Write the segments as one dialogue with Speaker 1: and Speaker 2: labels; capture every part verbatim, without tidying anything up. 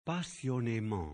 Speaker 1: Passionnément.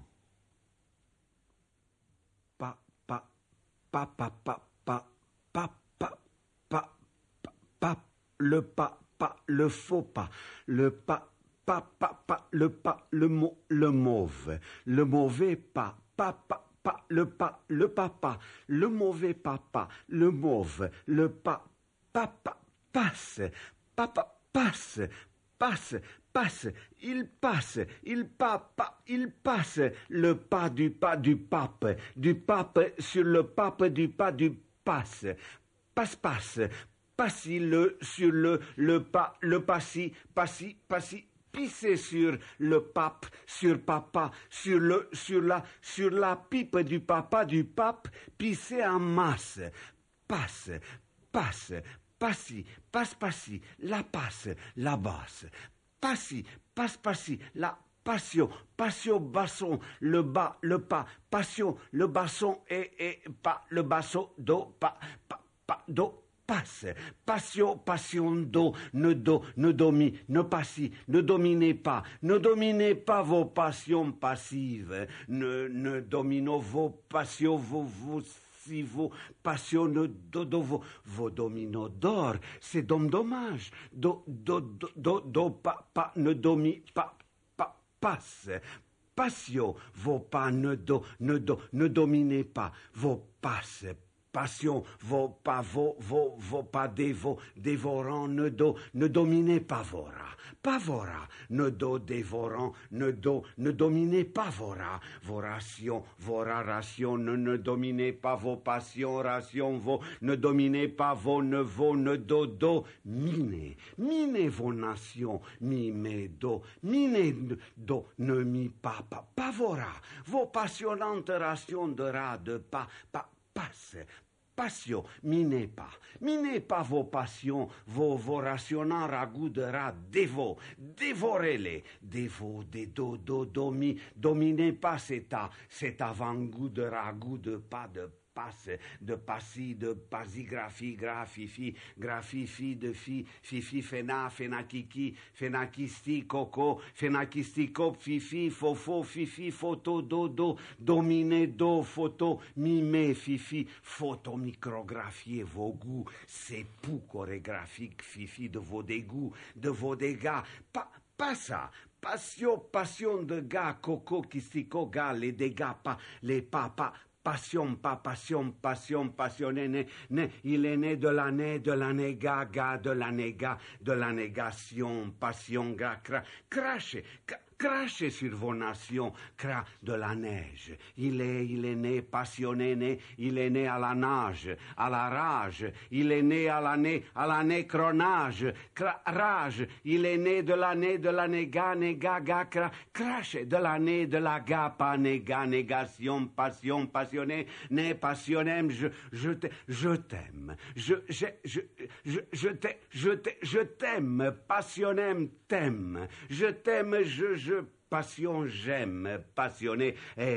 Speaker 1: Pa, pa, pa, pa, pa, pa, pa, pa, pa, pa, pa, le pas, pas, le faux pas, le pas, pas, pas, pas, le pas, le mot, le mauvais, le mauvais pas, pas, pas, pas, le pas, le papa, le mauvais papa, le mauve, le pas, papa, passe, papa, passe, passe, passe, il passe, il papa, il passe, le pas du pas du pape, du pape sur le pape du pas du passe, passe, passe, passi le sur le, le pas, le passi, passi, passi, pisser sur le pape, sur papa, sur le, sur la, sur la pipe du papa du pape, pisser en masse, passe, passe, passi, passe, passi, la passe, la basse, passi, passe, passi, la passion, passion, basson, le bas, le pas, passion, le basson et, et pas, le basso, do, pas, pas, pas, do, passe, passion, passion, do, ne do, ne domi, ne passi, ne dominez pas, ne dominez pas vos passions passives, ne, ne dominez vos passions, vos, vos, si vos passions, ne do, do, vos, vos dominos d'or, c'est dom dommage, do, do, do, do, do, pas, pas, ne domi, pas, pas, passe, passion, vos pas, ne do, ne do, ne dominez pas, vos passes, passion, vos pas, vos, vos, vos pas, dévo, dévorant, ne do, ne dominez pas vos rats, pas vos rats, ne do, dévorant, ne do, ne dominez pas vos rats, vos rations, vos rations, ne, ne dominez pas vos passions, rations, vos, ne dominez pas vos, ne vos, ne do, do, minez, minez vos nations, mi, me, do, minez, do, ne, mi, pas, pas, pas vos rats, vos passionnantes rations de rats, de pas, pas, passe, passion, minez pas, minez pas vos passions, vos, vos rationnants ragoûts de rats, dévo, dévorez-les, dévo, des do, do, domi, dominez pas cet, a, cet avant-goût de ragoût de pas, de passe, de passi, de pasigraphie, graphifi, graphifi, de fi, fifi, fena, fenakiki, fenakisti, coco, fenakistico, fifi, fofo, fifi, photo, dodo, dominer, do, photo, mime, fifi, photo, micrographier vos goûts, c'est pou chorégraphique, fifi, de vos dégoûts, de vos dégâts, pas, pas ça. Passion, passion de gars, coco, kistico, gars, les dégâts, pas, les papas, passion, pas passion, passion, passionné, né, né, il est né de l'année, de l'année, gaga, de l'année, ga, de la négation, passion, ga, cra, crache, crachez sur vos nations, cra de la neige. Il est, il est né passionné, né, il est né à la nage, à la rage, il est né à l'année, à la nécronage, cra, rage, il est né de l'année, de la néga, néga, ga, cra, crache, de l'année, de la ga, pas, néga, négation, passion, passionné, né, passionnem, je, je, je t'aime, je, je, je, je, je t'aime, je t'aime, je t'aime, passionnem, t'aime, je t'aime, je, je, passion, j'aime, passionné,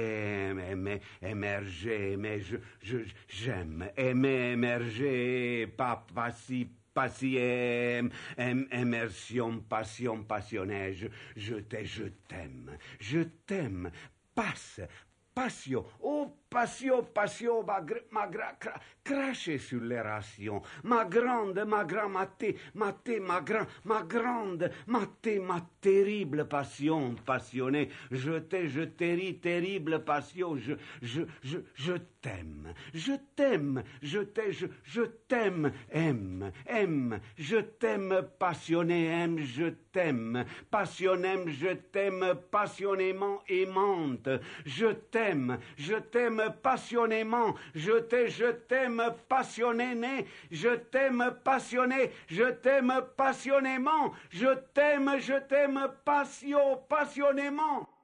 Speaker 1: aimer, émerger, mais je, je, j'aime, aimer, émerger, pas, passi, Passiem, immersion, passion, passionné, je, je t'aime, je t'aime, je t'aime, passe, passion, oh passion, passion, ma, ma gra, cra, cracher sur les rations, ma grande, ma grande, ma té, ma té, ma grand, ma grande, ma té, ma terrible passion, passionnée, je t'ai, je t'ai, terrible passion, je, je, je, je t'aime, je t'aime, je t'ai, je, je t'aime, aime, aime, je t'aime, passionné, aime, je t'aime, passionnément, je t'aime, passionnément aimante, je t'aime, je t'aime, passionnément, je t'aime, je t'aime passionné, je t'aime passionné, je t'aime passionnément, je t'aime, je t'aime passion, passionnément.